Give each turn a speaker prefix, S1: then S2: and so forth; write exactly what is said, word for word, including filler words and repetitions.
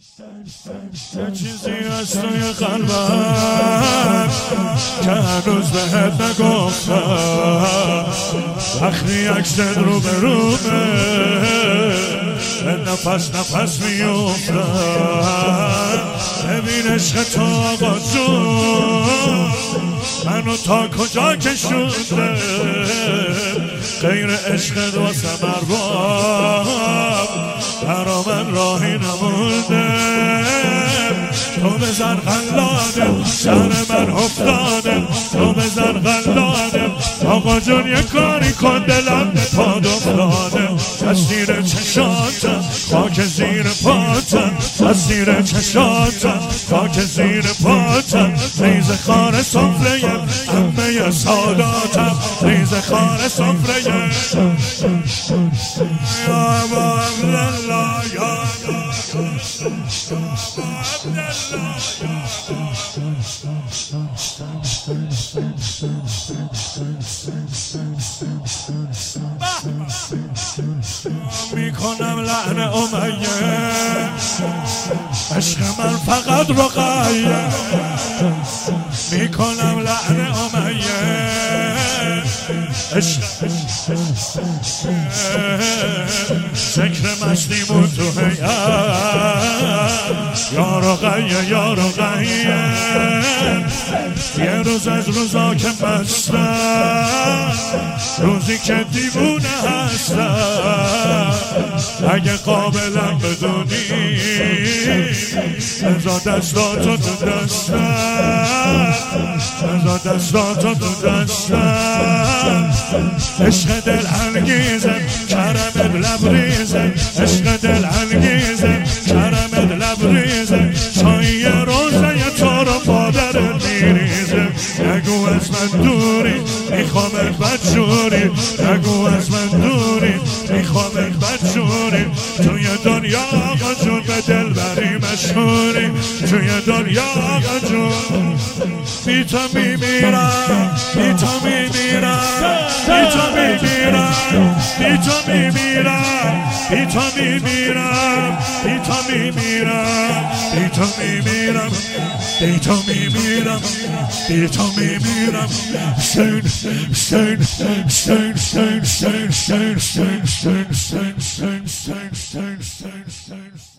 S1: یه چیزی از توی قلبم که هنوز بهت نگفتم، وقتی عکست رو به رومه به نفس نفس میفتم. ببین عشق تو آقا جون منو تا کجا کشونده، غیر عشقت واسه مرباب برا من راهی نمونده. تو بزن قلاده سر من افتاده، تو بزن قلاده آقا جون یه کاری کن دلم به پاد افتاده. از زیر چشاتم خاک زیر پاتم، از زیر چشاتم خاک زیر پاتم. ریز خار سفره همه ساداتم، ریز خار سفره یا عبدالله یا میکنم لعن امیه، عشق من فقط رقیه. میکنم لعن امیه، عشق ذکر مسلیمون تو هیئت یا رقیه یا رقیه. یه روز از روزا که مستم، روزی که دیوونه هستم. اگه قابلم بدونی بذار دستاتو تو دستم، بذار دستاتو تو دستم. عشق دل انگیزه کرمت لبریزه، عشق دل انگیزه کرمت لبریزه. چایی روزه یه تو رو پادرت میریزه. نگو از من دوری میخوامت بدجوری، نگو از من دوری میخوامت بدجوری. توی دنیا آقا جون به دل بری مشهوری، توی دنیا آقا جون بی تو میمیرم، بی تو میمیرم، بی تو میمیرم، بی تو میمیرم، بی تو میمیرم، بی تو میمیرم، بی تو میمیرم، بی تو میمیرم، بی تو میمیرم. Stone, stone, stone, stone, stone, stone, stone, stone, stone, stone, stone, stone, stone, stone, stone.